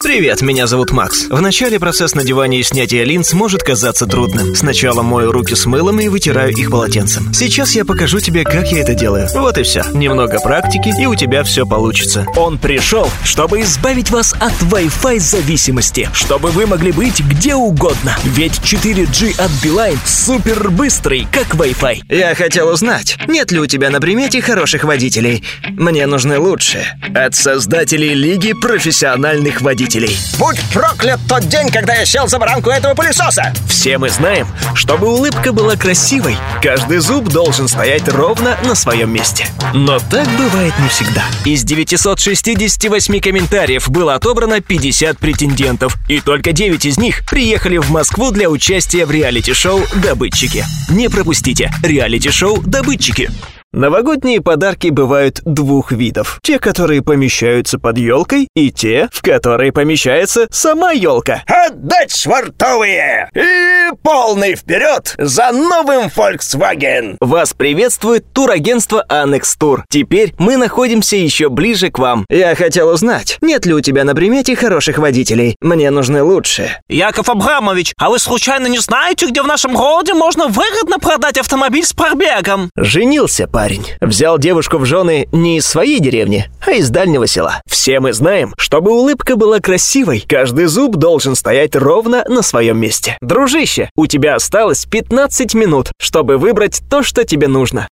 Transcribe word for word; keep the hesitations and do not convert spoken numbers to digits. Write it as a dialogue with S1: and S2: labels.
S1: Привет, меня зовут Макс. Вначале процесс надевания и снятия линз может казаться трудным. Сначала мою руки с мылом и вытираю их полотенцем. Сейчас я покажу тебе, как я это делаю. Вот и все. Немного практики, и у тебя все получится.
S2: Он пришел, чтобы избавить вас от Wi-Fi зависимости, чтобы вы могли быть где угодно. Ведь четыре джи от Билайн супер быстрый, как Wi-Fi.
S1: Я хотел узнать, нет ли у тебя на примете хороших водителей. Мне нужны лучшие.
S2: От создателей Лиги профессиональных водителей.
S3: Будь проклят тот день, когда я сел за баранку этого пылесоса!
S2: Все мы знаем, чтобы улыбка была красивой, каждый зуб должен стоять ровно на своем месте. Но так бывает не всегда. Из девятисот шестидесяти восьми комментариев было отобрано пятьдесят претендентов, и только девять из них приехали в Москву для участия в реалити-шоу «Добытчики». Не пропустите реалити-шоу «Добытчики». Новогодние подарки бывают двух видов. Те, которые помещаются под елкой, и те, в которые помещается сама елка.
S3: Отдать швартовые! И полный вперед за новым Volkswagen!
S2: Вас приветствует турагентство Анекс Тур. Теперь мы находимся еще ближе к вам.
S1: Я хотел узнать, нет ли у тебя на примете хороших водителей. Мне нужны лучшие.
S4: Яков Абрамович, а вы случайно не знаете, где в нашем городе можно выгодно продать автомобиль с пробегом?
S2: Женился парень. Взял девушку в жены не из своей деревни, а из дальнего села. Все мы знаем, чтобы улыбка была красивой, каждый зуб должен стоять ровно на своем месте. Дружище, у тебя осталось пятнадцать минут, чтобы выбрать то, что тебе нужно.